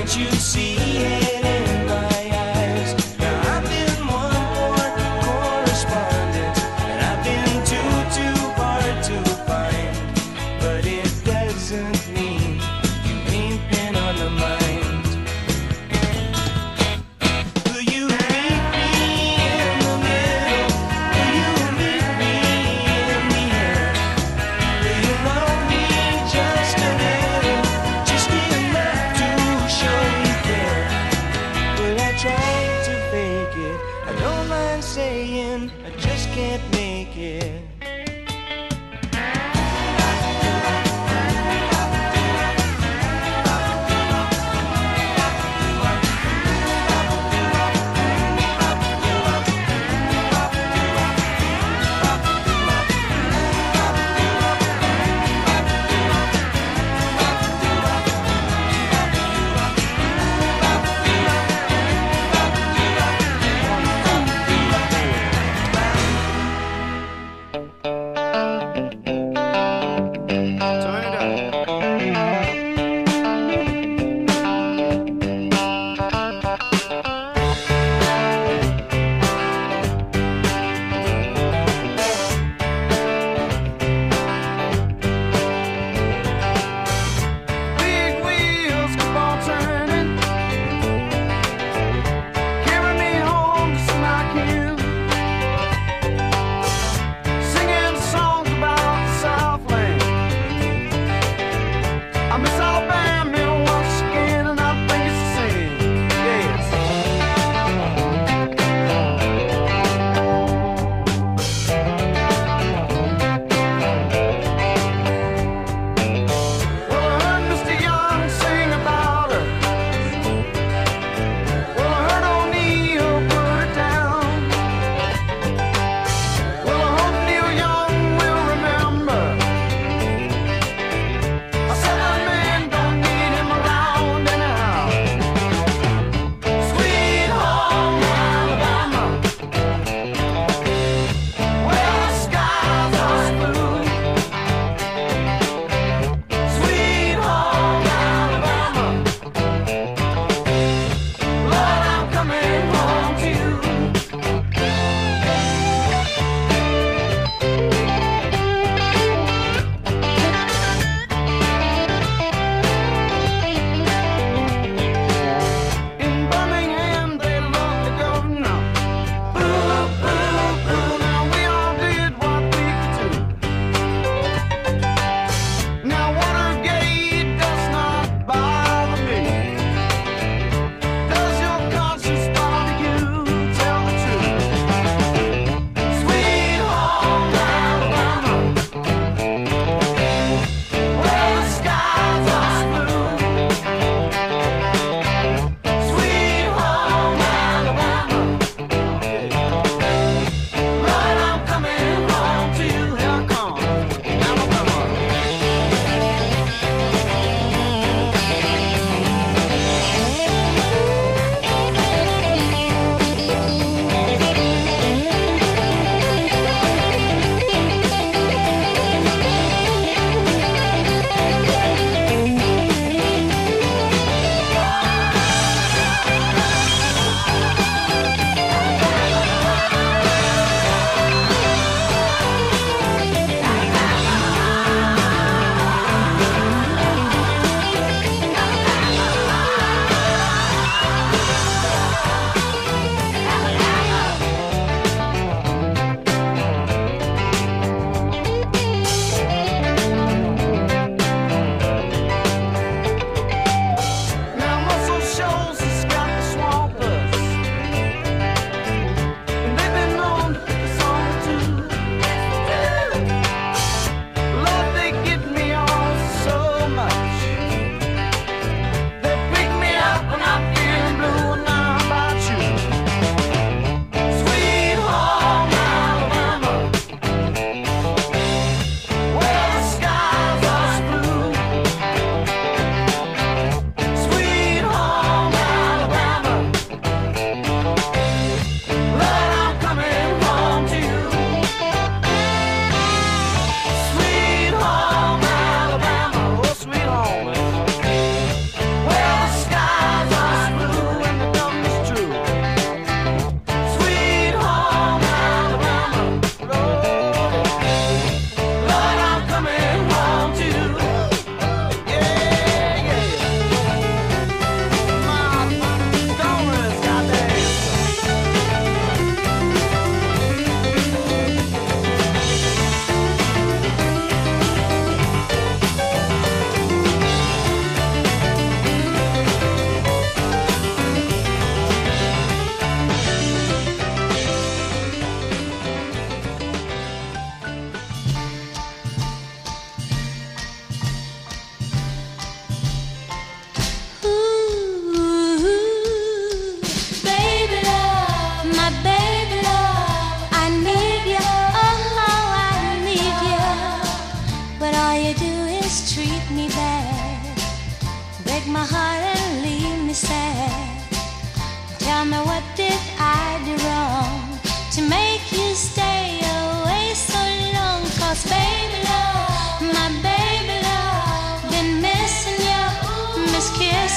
you see it in my eyes? Now I've been one more correspondent, and I've been too hard to find. But it doesn't mean you ain't been on the mind. Will you meet me in the middle? Will you meet me in the air? Will you love me just a little? Just enough to show you care.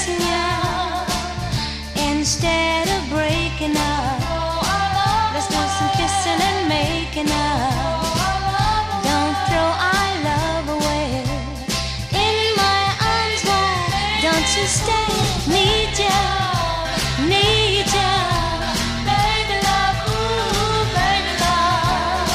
missing you. Instead of breaking up, let's do some kissing and making up. Don't throw our love away. In my arms, why don't you stay? Need ya, need ya. Baby love, ooh, baby love.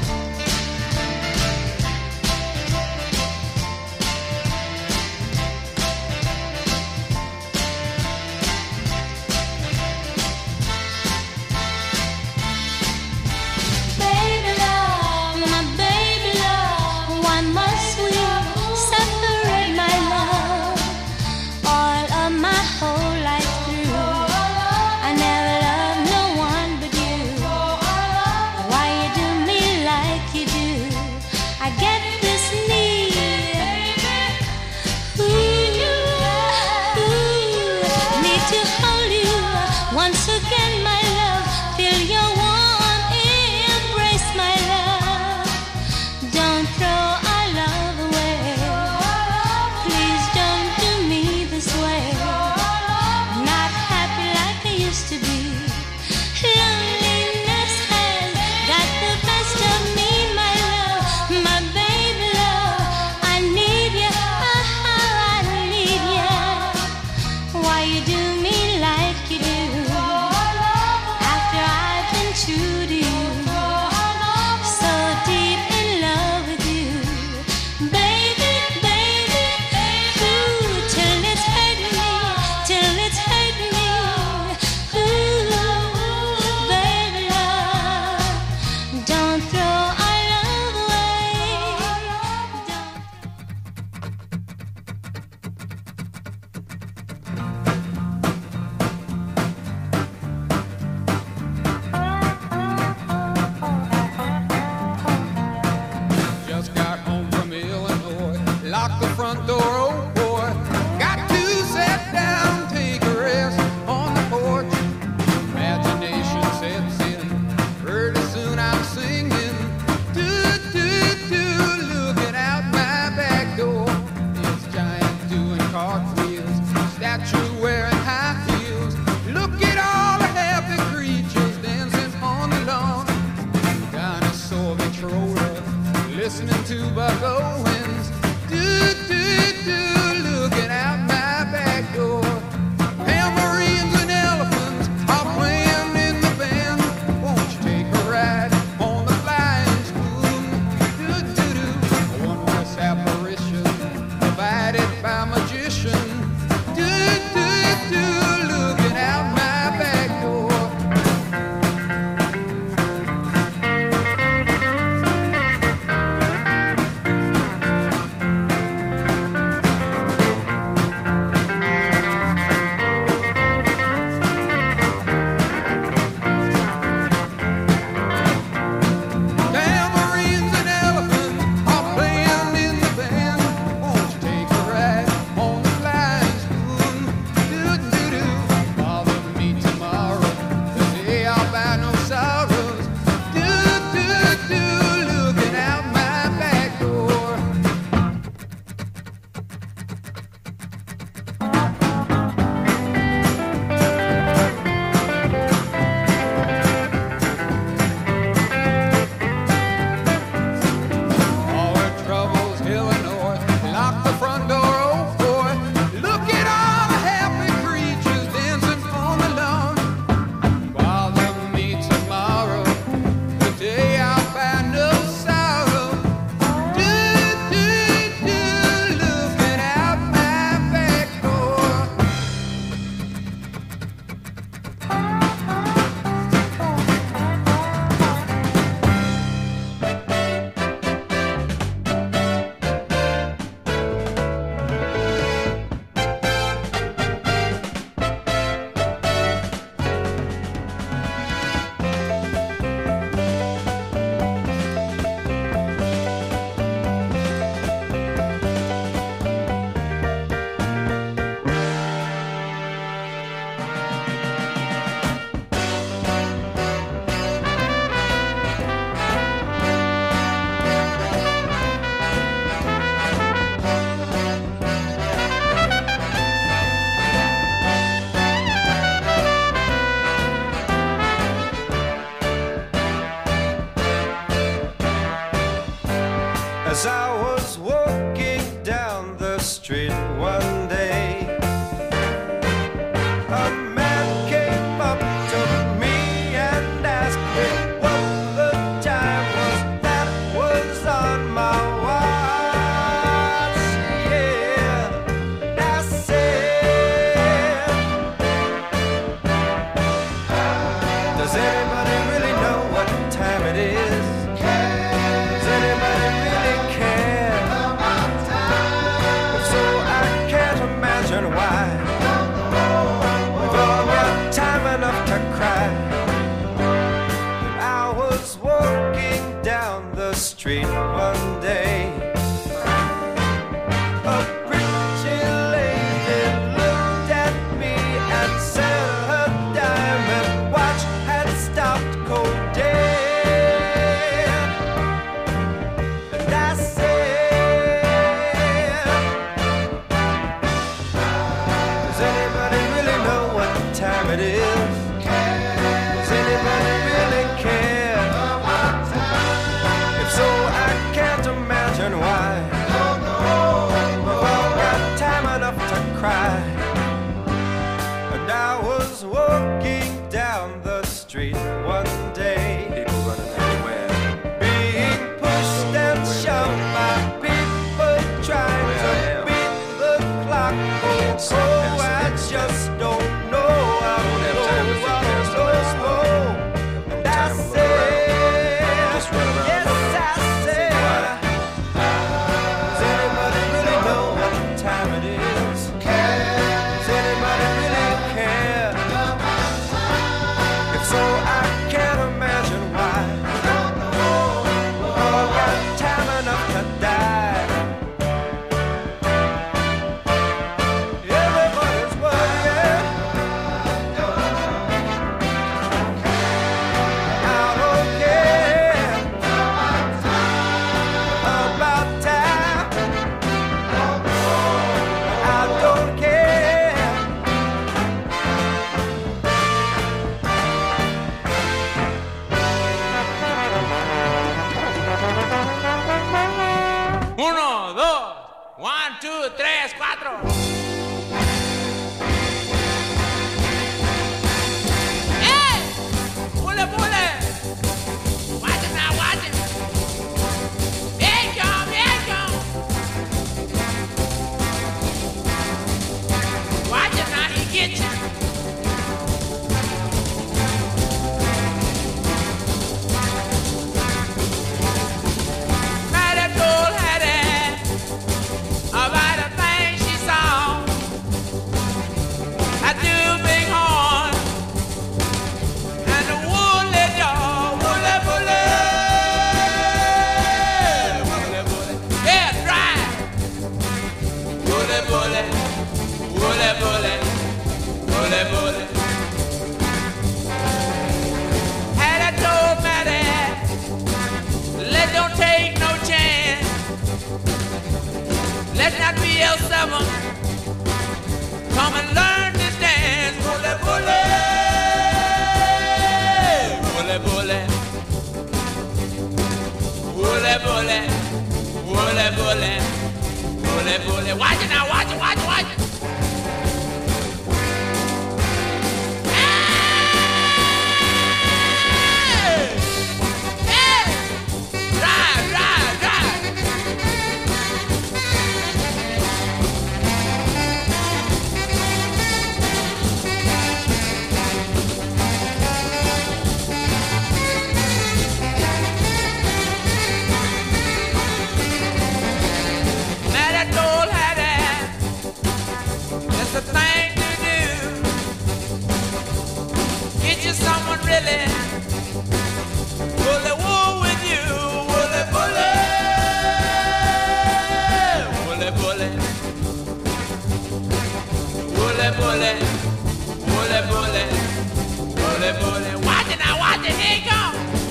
Baby love, my baby love, why must we separate, my love? All of my whole life through, I never loved no one but you. Why you do me like you do? I get this need, need to hold you once again, my love. Feel your warm embrace, my love. Don't throw our love away. Please don't do me this way. Not happy like I used to be. Loneliness has got the best of me, my love. My baby love, I need you, I need you. Why you do me like you do? After I've been true to you, so deep in love with you, baby, baby, ooh, till it's hurting me, till it's hurting me, ooh, baby love, don't throw our love away. Just got home from Illinois, locked the front door, oh boy. Got to sit down, take a rest on the porch. Imagination sets in, pretty soon I'm singing. Do, do, do, looking out my back door. This giant doing cartwheels, statue wearing high heels. Look at all the happy creatures dancing on the lawn. Dinosaur controller, listening to Buck Owens. Do, do, do, looking out my back door. Tambourines and elephants are playing in the band. Won't you take a ride on the flying spoon? Do, do, do, a wondrous apparition provided by magician. Do, do, do, looking out my back door. street one day. A pretty lady looked at me and said her diamond watch had stopped cold dead. And I said, does anybody really know what time it is? Does anybody really care? If so, I can't imagine why. We've all got time enough to cry. And I was walking down the street one day, people running everywhere, being pushed and shoved by people trying to beat the clock. Oh, I just don't know. I don't know. And I said, yes, I said, does anybody really know what time it is? Does anybody really care? If so, I can't imagine why. We've all got time enough to die. Everybody's worrying. I don't care about time. I don't care. Uno, dos, 1, 2, 3, 4. ¡Eh! ¡Pule, pule! Watch it now, watch it. Here it come, here it come. Watch it now, he get you. Mighty told Hattie about a thing she saw. I do big horn and the woolly jaw, woolly bully, woolly bully, yeah, dry, woolly bully, woolly bully, woolly bully. Hattie told Matty, let don't take no chance. Let's not be L7. Come and learn this dance. Bully, bully. Bully, bully. Bully, bully. Bully, bully. Bully, bully. Watch it now, watch it, watch it, watch it. Hey! Hey! Drive, drive, drive. Now that old Hattie, that's the thing to do. Get you someone really bully wool with you. Bully, bully. Bully, bully. Bully, bully. Bully, bully. Bully, bully. Watch it now, watch it. Here you go.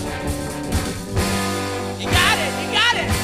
You got it, you got it.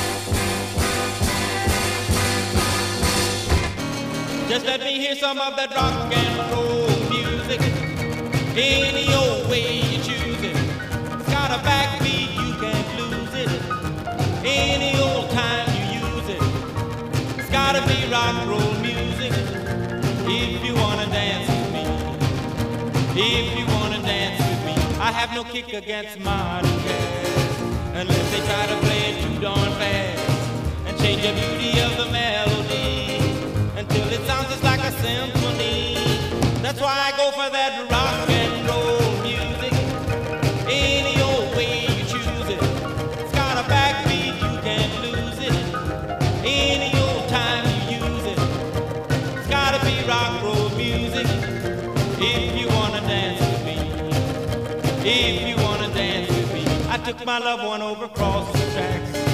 Just let me hear some of that rock and roll music. Any old way you choose it. It's got a backbeat, you can't lose it. Any old time you use it. It's gotta be rock and roll music. If you wanna dance with me. If you wanna dance with me. I have no kick against modern jazz, unless they try to play it too darn fast and change the beauty of the melody until it sounds just like a symphony. That's why I go for that rock and roll music. Any old way you choose it. It's got a backbeat, you can't lose it. Any old time you use it. It's gotta be rock and roll music. If you wanna dance with me. If you wanna dance with me. I took my loved one over across the tracks.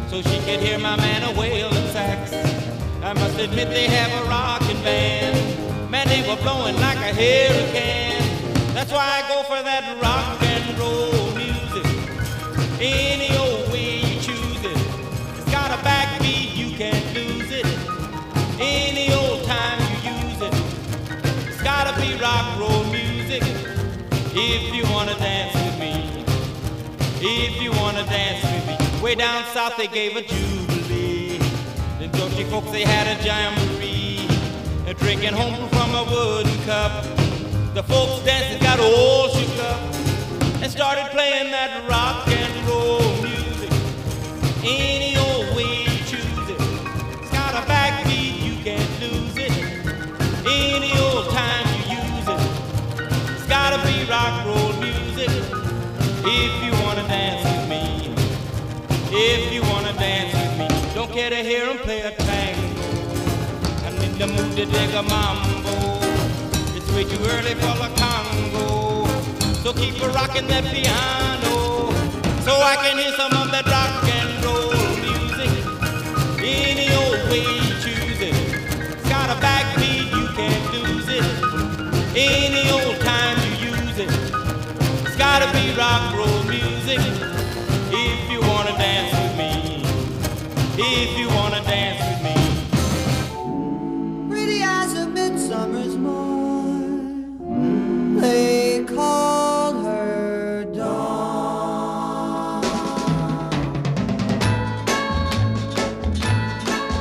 so she could hear my man a wailing sax. I must admit they have a rockin' band. Man, they were blowing like a hurricane. That's why I go for that rock and roll music. Any old way you choose it. It's got a backbeat, you can't lose it. Any old time you use it. It's gotta be rock roll music. If you wanna dance with me. If you wanna dance with me. Way down south they gave a jubilee. The Dutchy folks they had a jamboree. They're drinking home from a wooden cup. The folks dancing got all shook up and started playing that rock and roll music. Any old way you choose it. It's got a backbeat, you can't lose it. Any old time you use it. It's gotta be rock roll music. If you wanna dance with me. If you wanna dance with me. Don't care to hear 'em play a tango. I'm in the mood to dig a mambo. It's way too early for the Congo. So keep a rockin' that piano, so I can hear some of that rock and roll music. Any old way you choose it. It's got a backbeat, you can't lose it. Any old time you use it. It's gotta be rock roll music. If you wanna dance with me. If you wanna dance with me. Pretty as a midsummer's morn, they called her Dawn.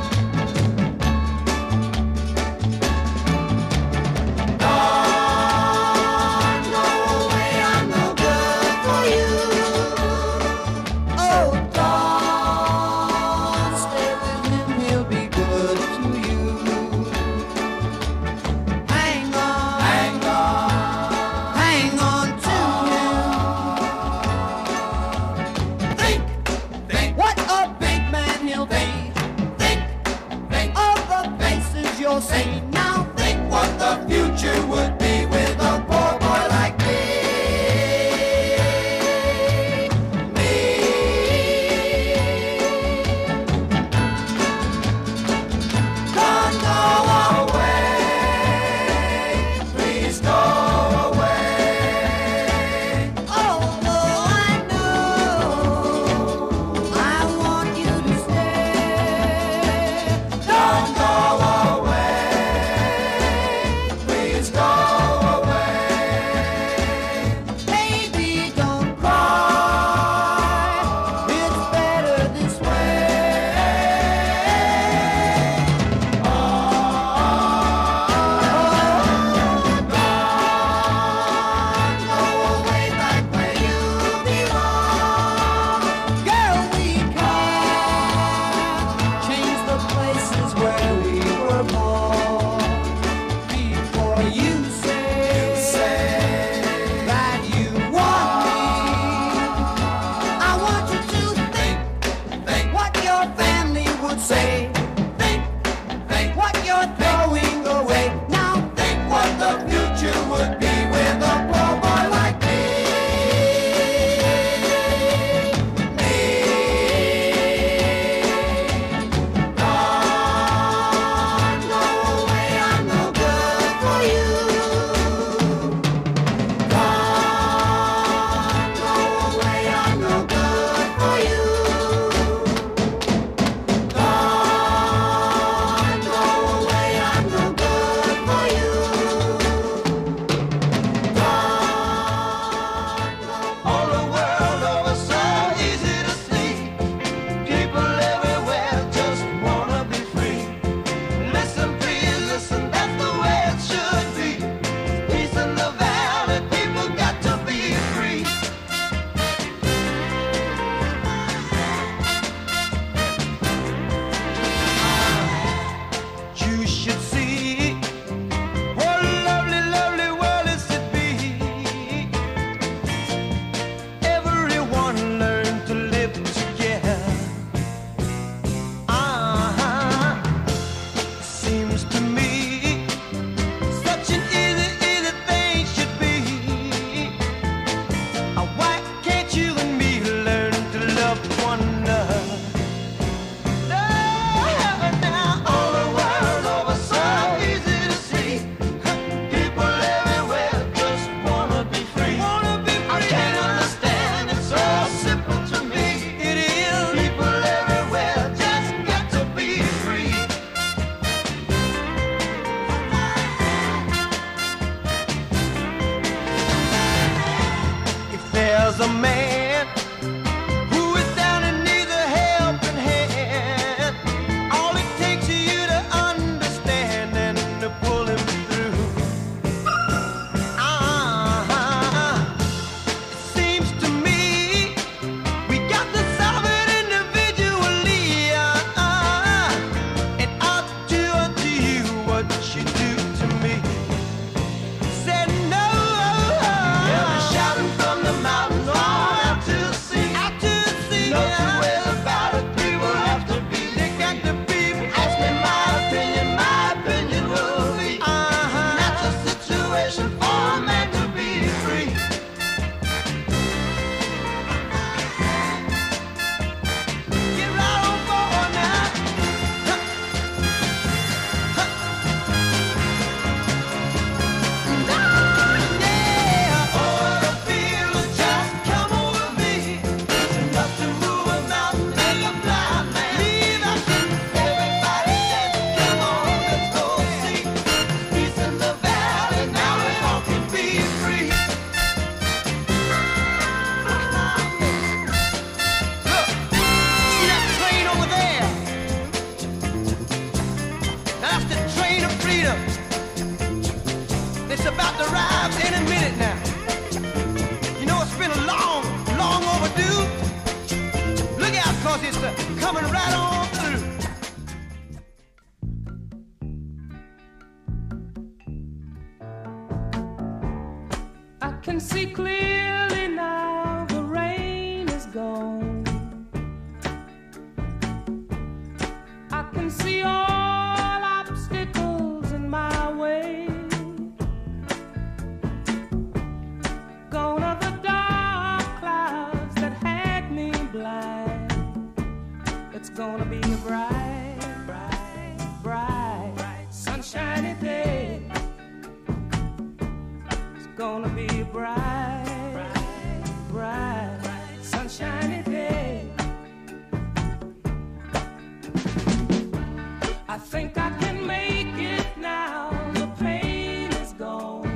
Dawn, celebration for a man to be free. Get right on board now. Yeah, oh, the feeling just come over me. Enough to move a mountain like a blind man. Leave out everybody said, come on, let's go see. Peace in the valley, now we all can be free. Look, see that train over there? That's the train of freedom. It's about to arrive any minute now. You know it's been a long, long overdue. Look out, cause it's coming right on through. I can see clearly now the rain is gone. I can see all obstacles in my way. Gone are the dark clouds that had me blind. It's gonna be a bright, bright, bright, sunshiny day. It's gonna be a bright, bright, bright, sunshiny day. I think I can make it now. The pain is gone.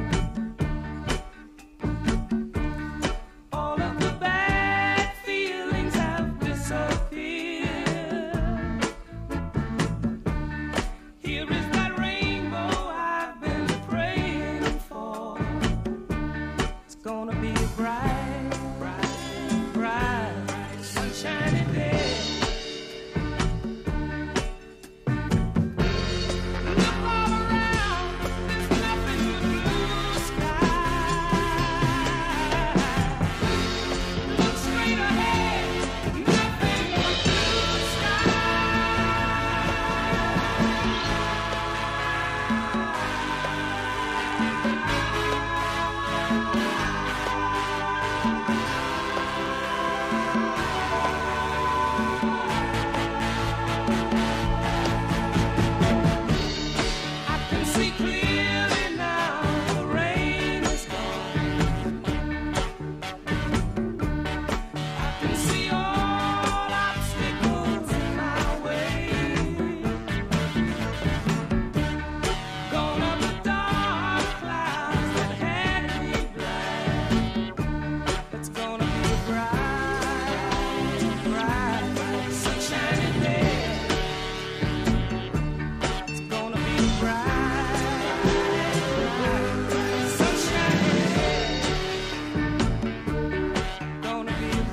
All of the bad feelings have disappeared. Here is that rainbow I've been praying for. It's gonna be a bright, bright, bright, sunshiny day. Look all around, there's nothing but blue sky. Look straight ahead, nothing but blue I can see clearly now the rain is gone. I can see all obstacles in my way. Gone are the dark clouds that had me blind. It's gonna be a bright, bright, sunshiny day. It's gonna be a bright, bright, sunshiny day. Gonna be a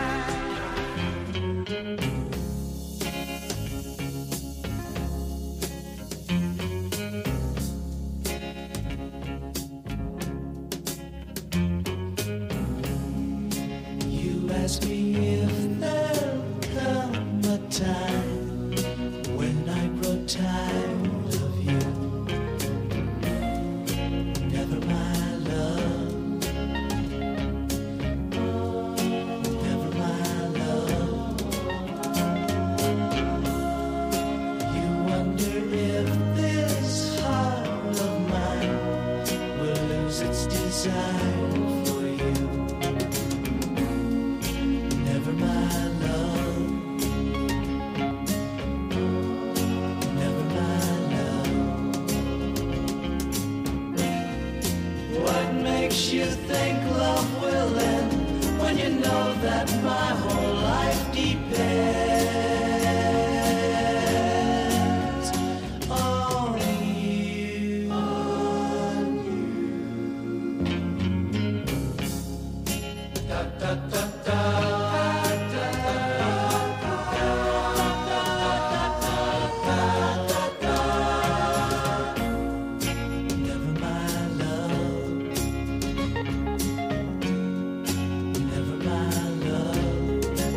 You ask me if there'll come a time when I grow tired of you. Never my love. Never my love. You wonder if this heart of mine will lose its desire for you. Never my love. Never my love. What makes you think love will end when you know that my whole life depends on you? On you. Da da da da. Never my love. Never my love.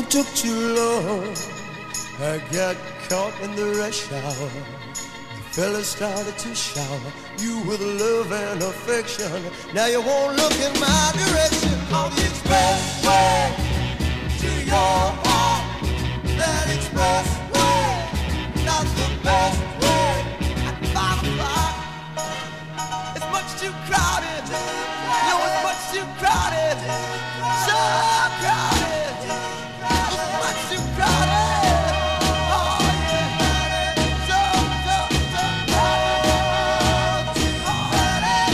took too long. I got caught in the rush hour. The fella started to shower you with love and affection. Now you won't look in my direction. On the expressway to your heart. That expressway, not the best way. At 5 o'clock, it's much too crowded. No, it's much too crowded. So crowded. It's much too crowded. Oh yeah, so crowded. Too crowded.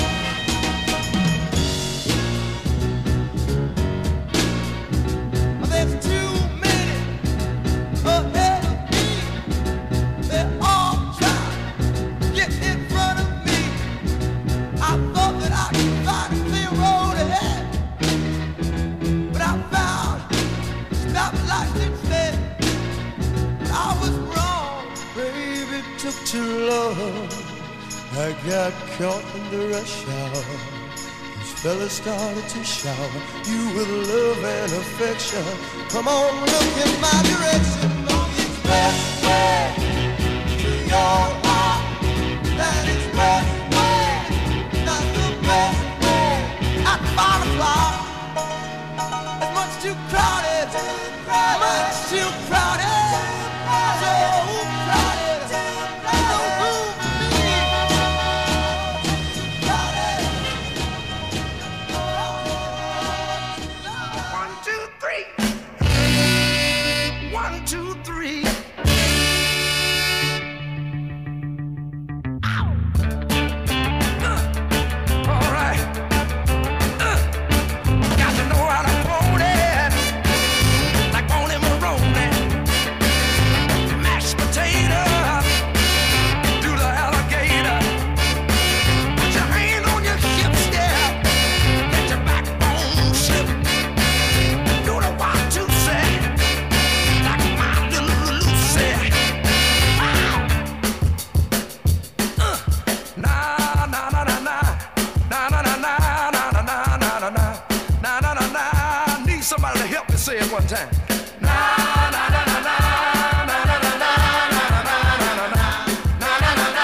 There's too many ahead of me. They're all trying to get in front of me. I thought that I could find a clear road ahead, but I found stoplights instead. But I was wrong, baby, it took too long. I got caught in the rush hour. These fellas started to shower you with love and affection. Come on, look in my direction. On the expressway to your heart. That expressway, not the best way. At 5 o'clock, it's much too crowded. Much too crowded. So crowded. No room for me. Crowded. 1, 2, 3. 1, 2, 3. All right. Got to know how to hold it, like Boney Maroney. Mashed potato, do the alligator. Put your hand on your hips, yeah. Let your backbone slip. Do the 1, 2, say, like my little Lucy. Wow. Na na na na na, na na na na na na na na na na na na na. Need somebody to help me say it one time. Na na na na na na na na na na na na na na na na.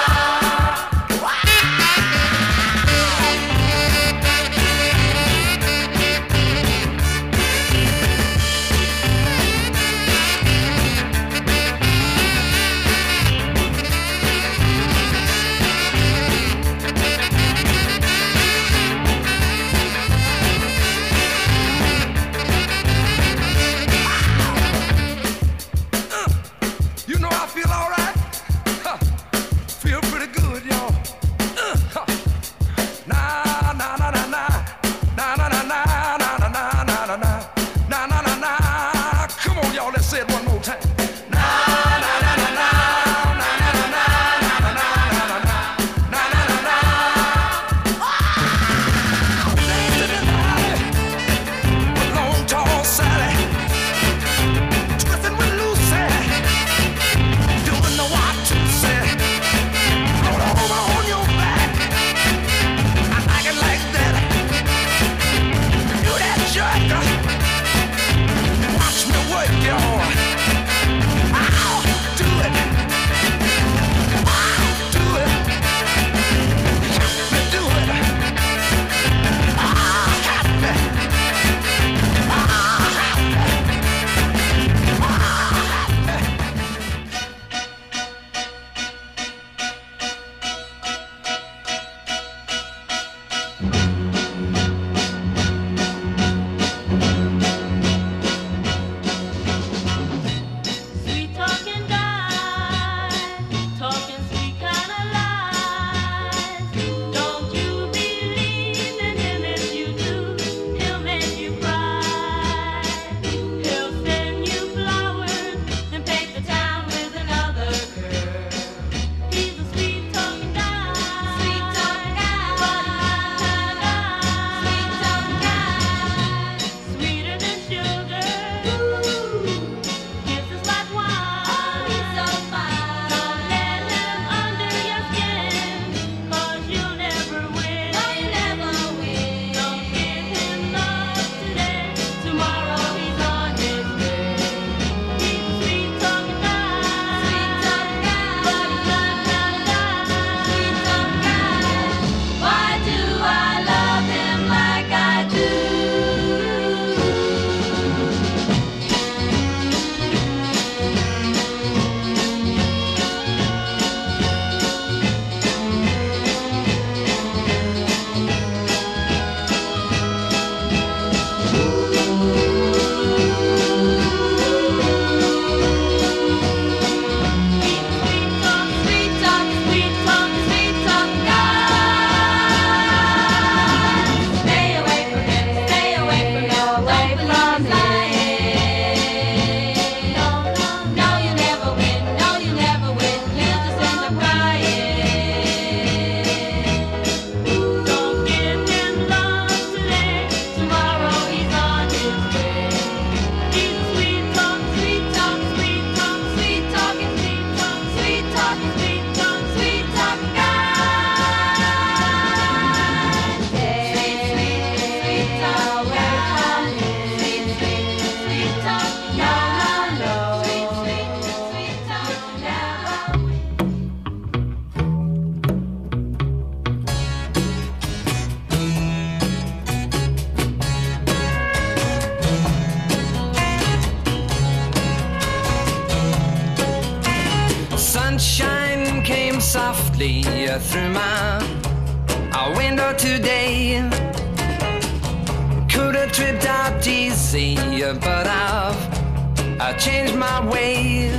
softly through my window today. Could have tripped out easy, but I've changed my way.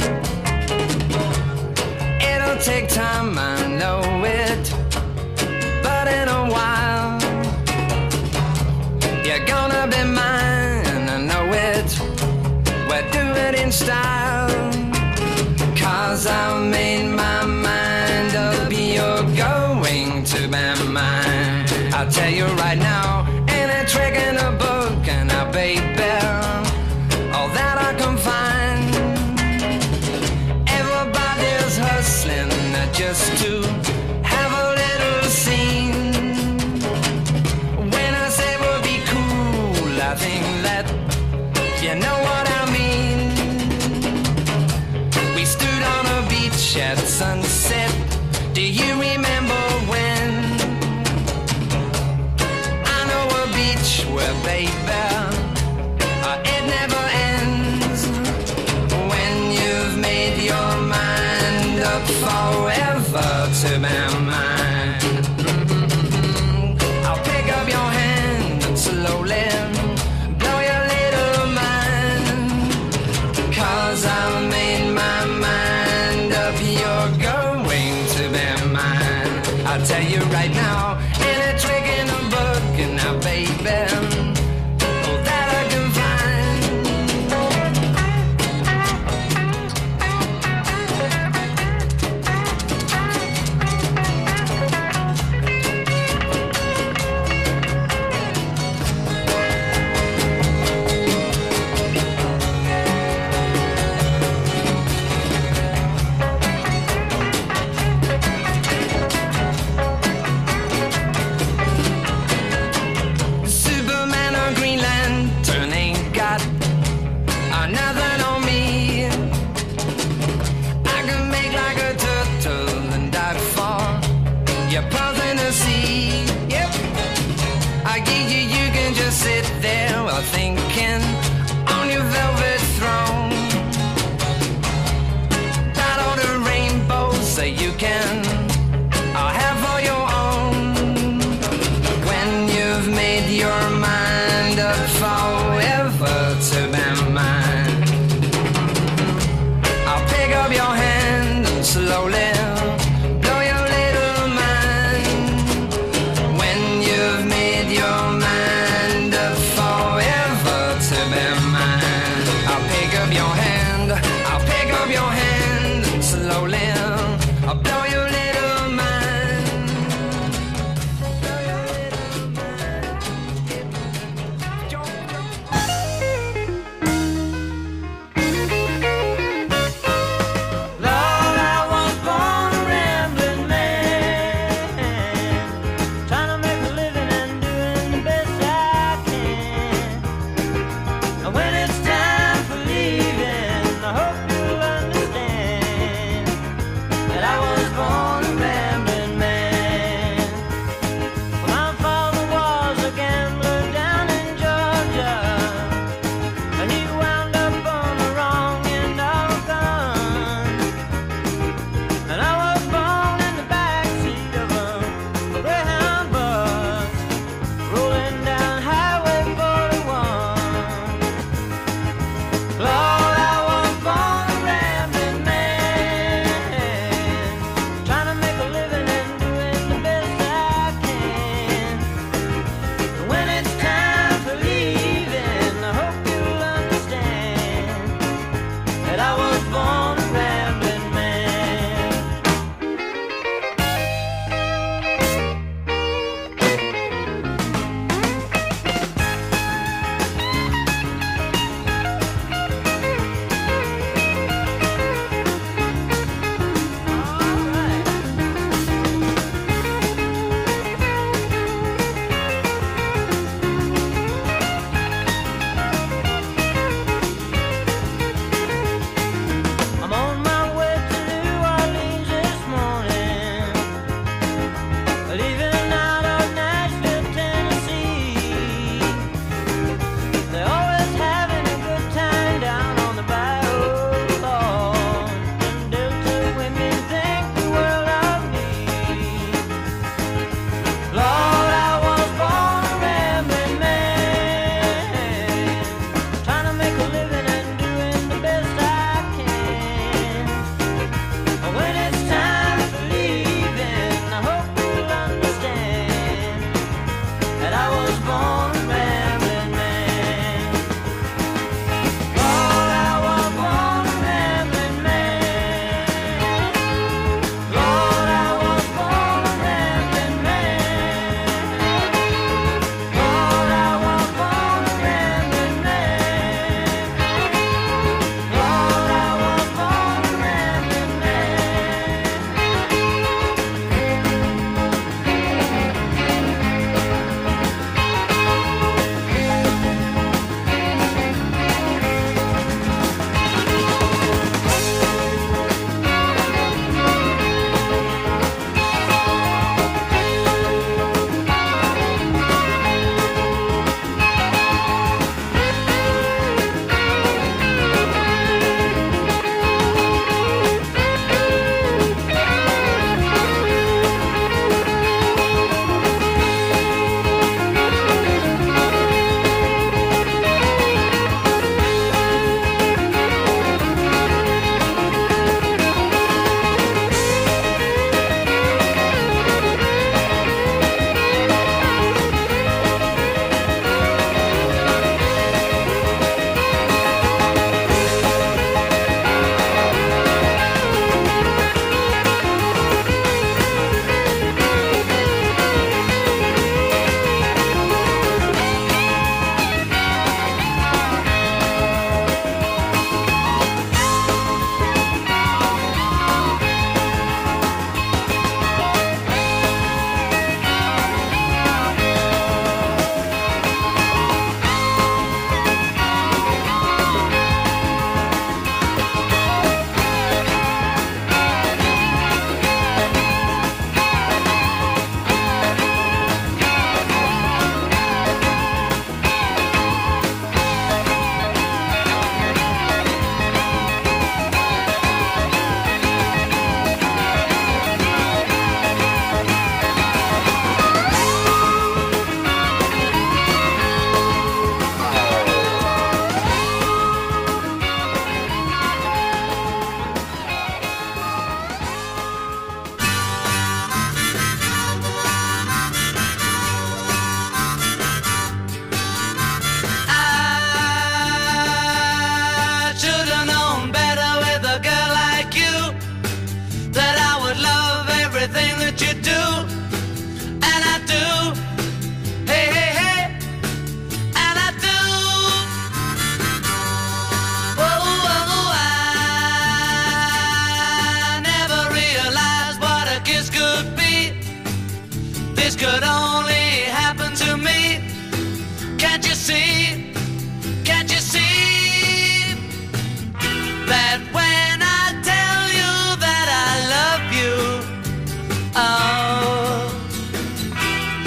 It'll take time, I know it, but in a while you're gonna be mine, I know it. We'll do it in style, 'cause I've made my mind up, you're going to be mine. I'll tell you right now, ain't a trick in a book, and I baby, all that I can find. Everybody's hustling just to have a little scene. When I say we'll be cool, I think that you know what I mean. We stood on a beach at sunset. Do you remember when? I know a beach where, baby, it never ends. When you've made your mind up forever to be mine. I'll pick up your hand and slowly blow your little mind, 'cause I've made my mind up, you're going to be mine. I'll tell you right now, ain't a trick in a book, and now baby,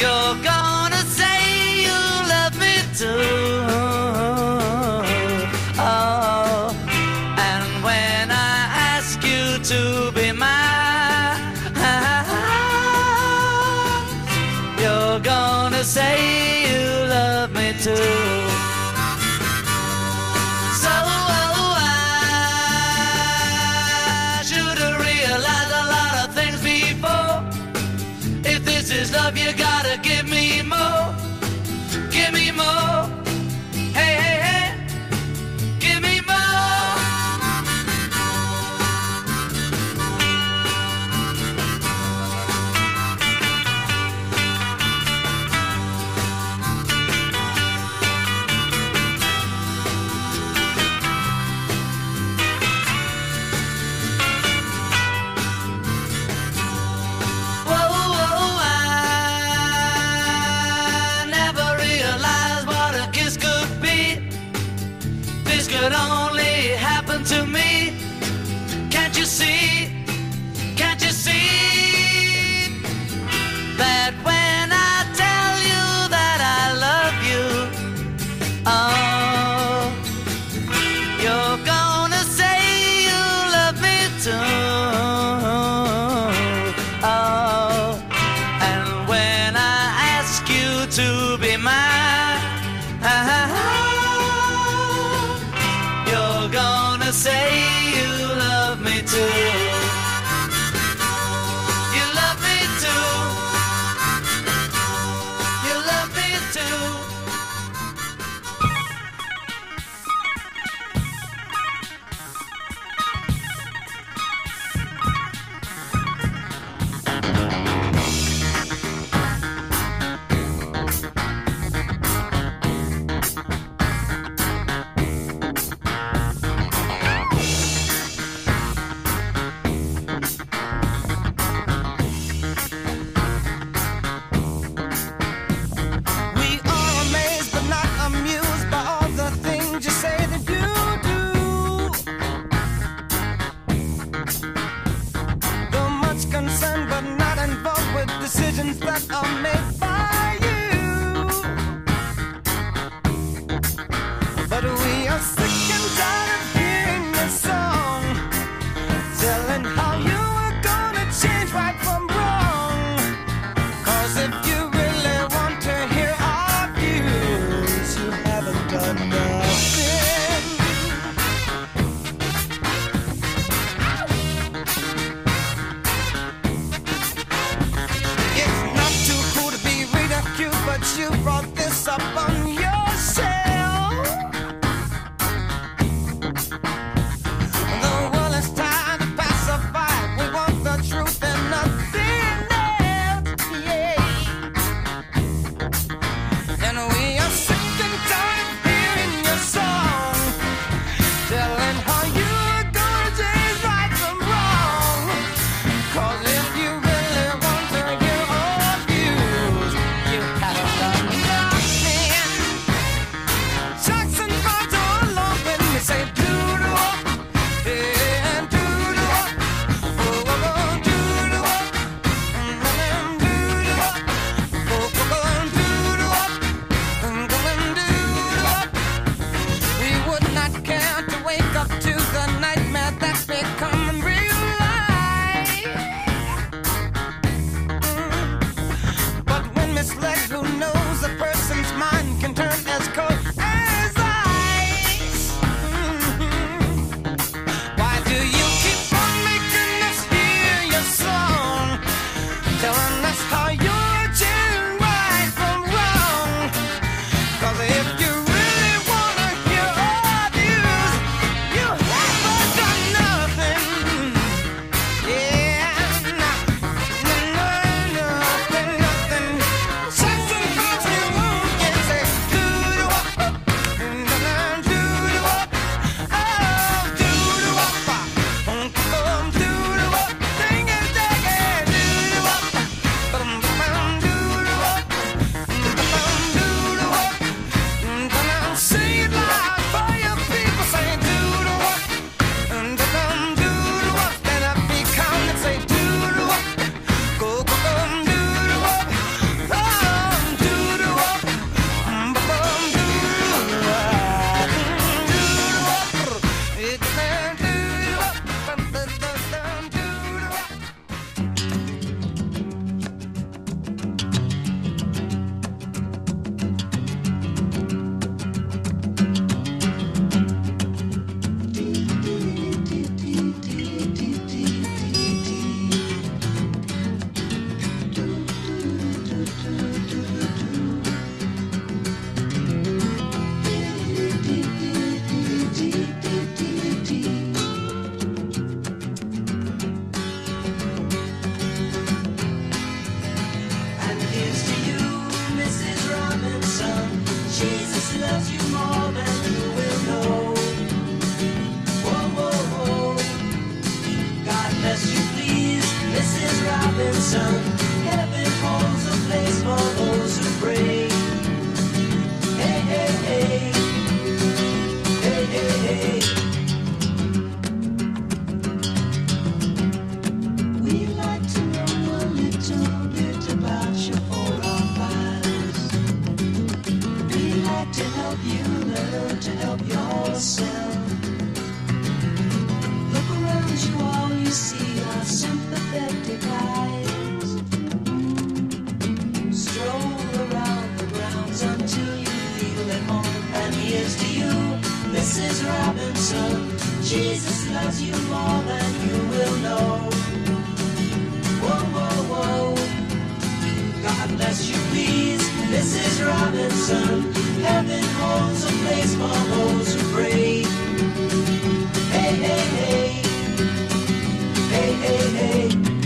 You're gonna say you love me too. Oh, and when I ask you to be mine, you're gonna say you love me too. So I should have realized a lot of things before. If this is love, you gotta give me more. Give me more. Hey, hey, hey. Give me more. Whoa, whoa, I never realized what a kiss could be. This could only happen to me. Can't you see? Can't you see that when I tell you that I love you, oh, you're gonna say you love me too. Oh, and when I ask you to be mine, you're gonna say you love me too. You love me too. You love me too. We are amazed but not amused by all the things you say that you do. Though much concerned but not involved with decisions that are made by you. But we are sick and tired of hearing your song, telling how you are gonna change right from wrong. 'Cause if you really want to hear our views, you haven't done nothing. It's not too cool to be ridiculed, but you brought this up on yourself. The world is tired to pacify. We want the truth and nothing else. Yeah. And we are sick and tired of hearing your song, telling how you're gonna change right from wrong. 'Cause if you really want to hear our views, you haven't done nothing. Jackson Five along when we say do-do-wop, yeah, do-do-wop, oh, do-do-wop, do-do-wop, oh, do-do-wop, do-do-wop. We would not care to wake up to the nightmare that's becoming real life. But when misled, who knows a person's mind can turn as cold as ice. Why do you keep on making us hear your song, telling us how you're changing right from wrong? 'Cause if you really wanna hear our views, you haven't done nothing. Yeah, nothing. Jackson Five loves you more than you will know. Whoa, whoa, whoa. God bless you, please, Mrs. Robinson. Heaven holds a place for those who pray. Hey, hey, hey. Hey, hey, hey. We'd like to know a little bit about you for our files. We'd like to help you learn to help yourself. Look around you, all you see are sympathetic eyes. Stroll around the grounds until you feel at home. And here's to you, Mrs. Robinson. Jesus loves you more than you will know. Whoa, whoa, whoa. God bless you, please, Mrs. Robinson. Heaven holds a place for those who pray. Hey, hey, hey. Hey, hey, hey.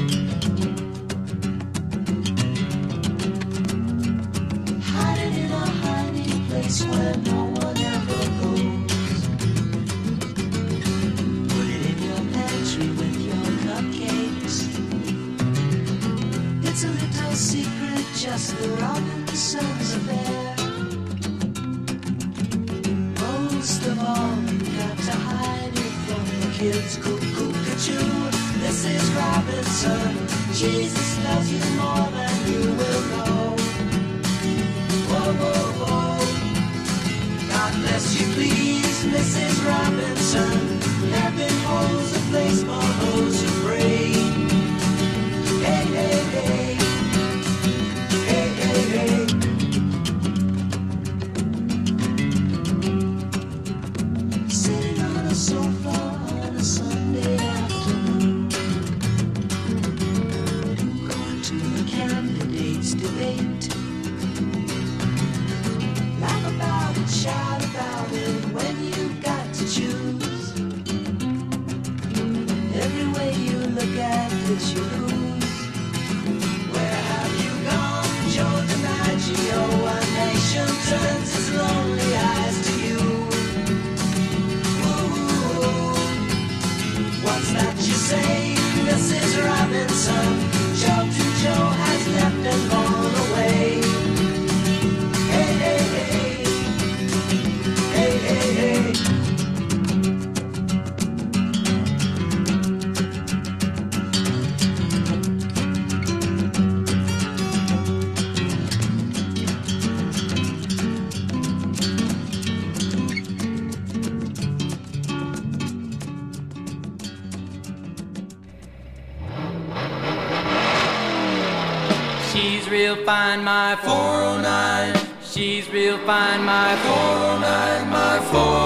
Hiding in a hiding place where no one ever goes. Put it in your pantry with your cupcakes. It's a little secret, just the Robinsons affair. Most of all, you've got to hide it from the kids. Cuckoo-cuckoo, Mrs. Robinson. Jesus loves you more than you will know. Whoa, whoa, whoa. God bless you, please, Mrs. Robinson. Heaven holds a place for those who pray. Hey, hey, hey. Hey, hey, hey. Sitting on a sofa on a Sunday afternoon, going to the candidates' debate. Laugh about it, shout about it when you've got to choose. Every way you look at it, you lose. Where have you gone, Joe DiMaggio? A nation turns its lonely eyes to you. Ooh, what's that you say, Mrs. Robinson? Joe to Joe has left and gone away. Hey, hey, hey. Hey, hey, hey. She's real fine, my 409. She's real fine, my 409, my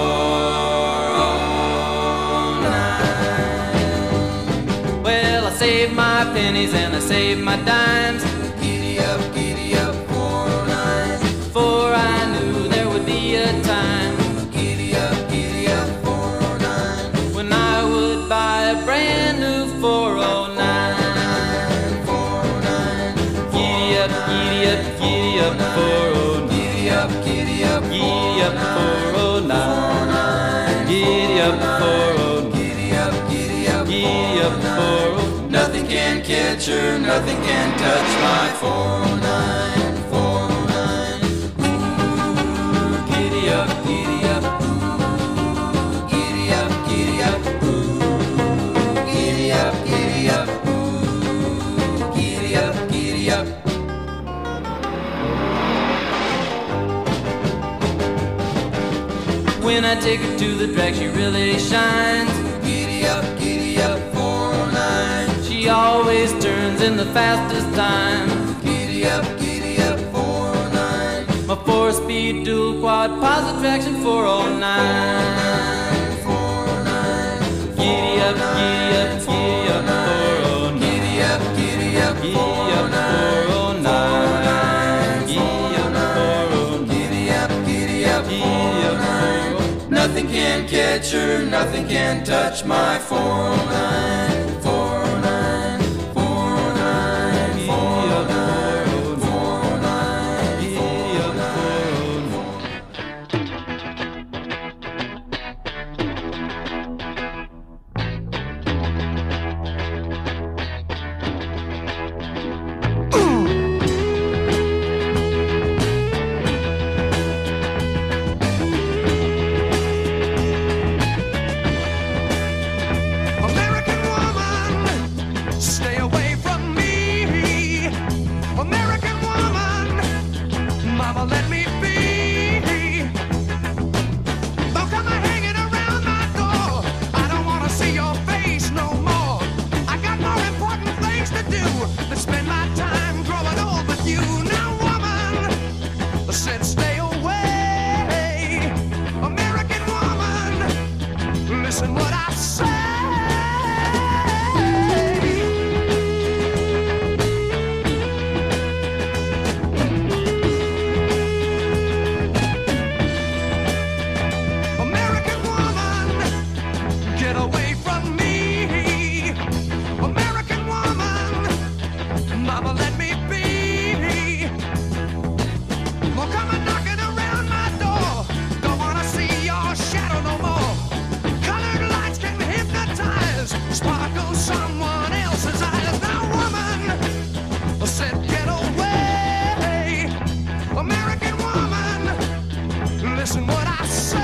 409. Well, I saved my pennies and I saved my dimes. Giddy up, 409. For I knew there would be a time. Giddy up, 409. When I would buy a brand new 409. Giddy up, 409. Giddy up, 409. Giddy up, 409. Giddy up, 409. Nothing can catch her, nothing can touch my 409. 409. Ooh, giddy up, giddy up. Ooh, giddy up, giddy up. Ooh, giddy up, giddy up. Ooh, giddy up, giddy up. When I take her to the drag, she really shines. Giddy up, 409. She always turns in the fastest time. Giddy up, 409. My 4-speed dual quad positive traction 409. 409. Giddy up, 409. Giddy up, 409. Giddy up, 409. Giddy up, 409. Nothing can catch her, nothing can touch my 409. 409. 409. 409. 409. 409. Mama, let me be. Don't come hanging around my door. I don't want to see your face no more. I got more important things to do than spend my time growing old with you. Now, woman, I said stay away. American woman, listen what I say. American woman, get away from me. American woman, mama, let me be. Well, come and knocking around my door. Don't wanna see your shadow no more. Colored lights can hypnotize, sparkle someone else's eyes. Now, woman, I said get away. American woman, listen what I say.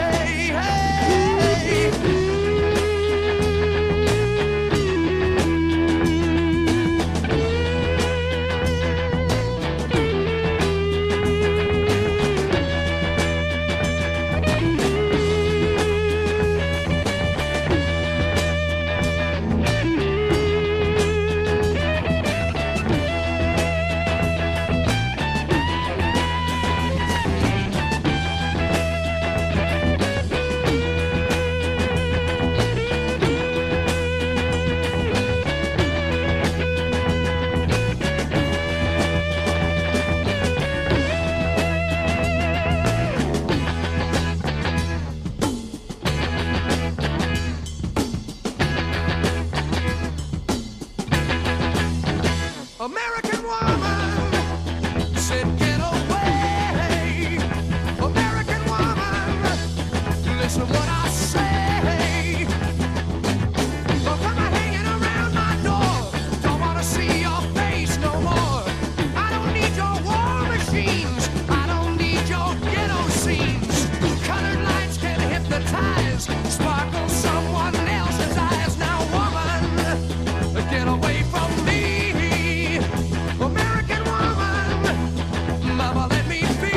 American woman said get away. American woman, listen what I say. Don't come hanging around my door. Don't wanna see your face no more. I don't need your war machines. I don't need your ghetto scenes. Colored lights can hypnotize, sparkle someone else's eyes. Now, woman, get away from me. American woman, mama, let me be.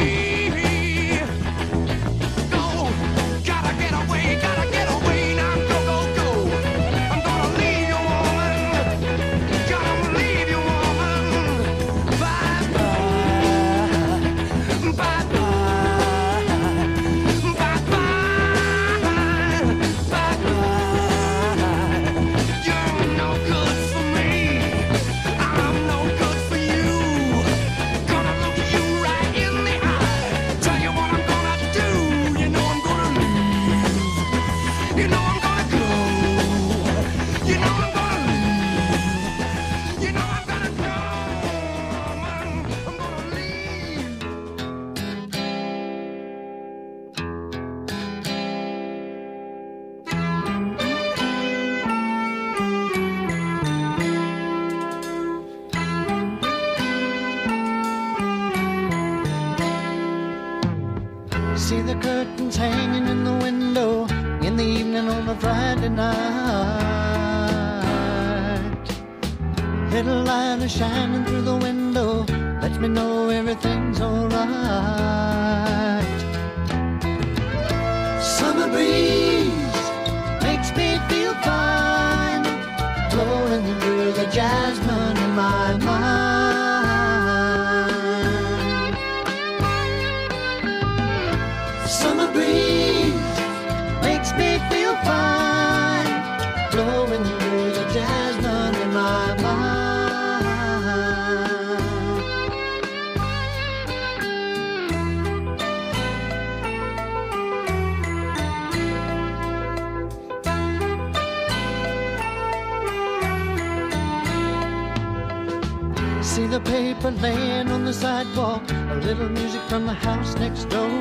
Go, gotta get away now, go, go, go. I'm gonna leave you, woman. Gotta leave you, woman. Bye, bye, bye, bye, bye, bye, bye, bye. You're no good for me. I'm no good for you. Gonna look you right in the eye. Tell you what I'm gonna do. You know I'm gonna leave. You know I'm gonna go. You know I'm gonna leave. You know I'm gonna go. I'm gonna leave. See the curtains hanging in the window in the evening on a Friday night. Little light is shining through the window, lets me know everything's alright. Summer breeze makes me feel fine, blowing through the jasmine in my mind. Summer breeze makes me feel fine, blowing through the jasmine in my mind. See the paper laying on the sidewalk, a little music from the house next door.